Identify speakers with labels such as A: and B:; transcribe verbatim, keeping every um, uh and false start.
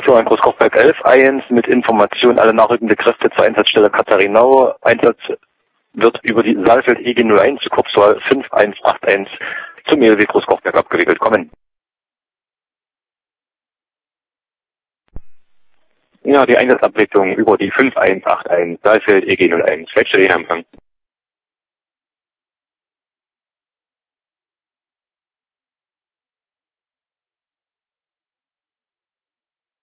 A: Auto an Großkochberg elf eins mit Information alle nachrückende Kräfte zur Einsatzstelle Katharinau. Einsatz wird über die Saalfeld E G null eins Kurzwahl fünf eins acht eins zum E L W Großkochberg abgewickelt. Kommen. Ja, die Einsatzabwicklung über die fünf eins acht eins Saalfeld E G null eins. Feldstelle in Empfang.